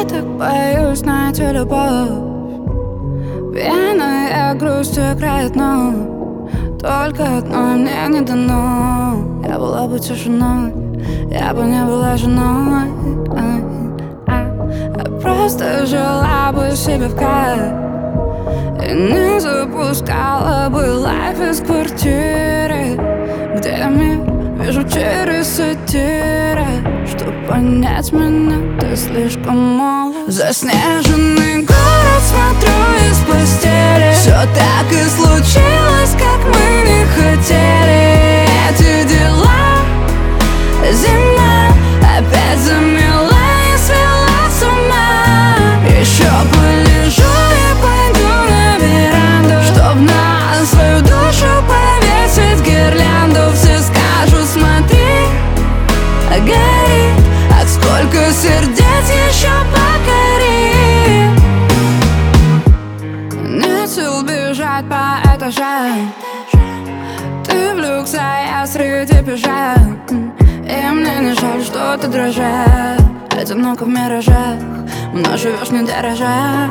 так боюсь найти любовь. Пьяная грусть играет, но только одной мне не дано. Я была бы тишиной, я бы не была женой. Я просто жила бы себе в кайф и не запускала бы лайф из квартиры, где я мир вижу через сатиры. Чтоб понять меня, ты слишком молод. Заснеженный город смотрю из постели. Все так и случилось, как мы не хотели. Эти дела, зима опять замела и свела с ума. Еще полежу и пойду на веранду, чтоб на свою душу повесить гирлянду. Все скажут: смотри, горит, от сколько сердец еще покори. Нет сил бежать по этажам, ты в люксе, а я среди пижам. И мне не жаль, что ты дрожишь. Одиноко в миражах, мной живешь не дорожа.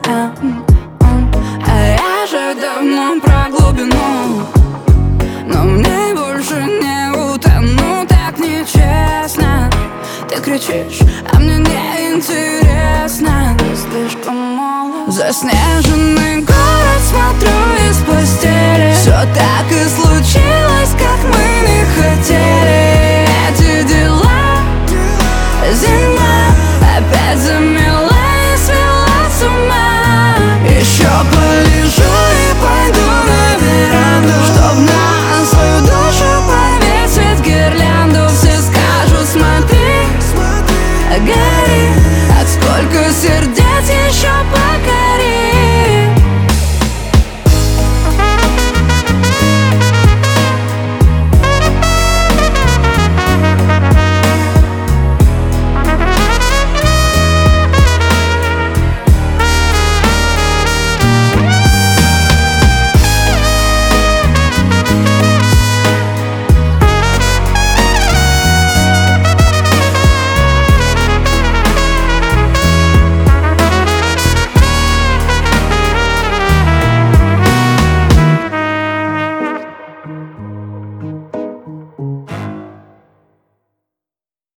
А я же давно про глубину, но мне больше не утону. Так нечестно, ты кричишь, а мне не интересно. Ты слишком молод. Заснеженный город смотрю из постели. Все так и случилось, как мы не хотели. Эти дела, зима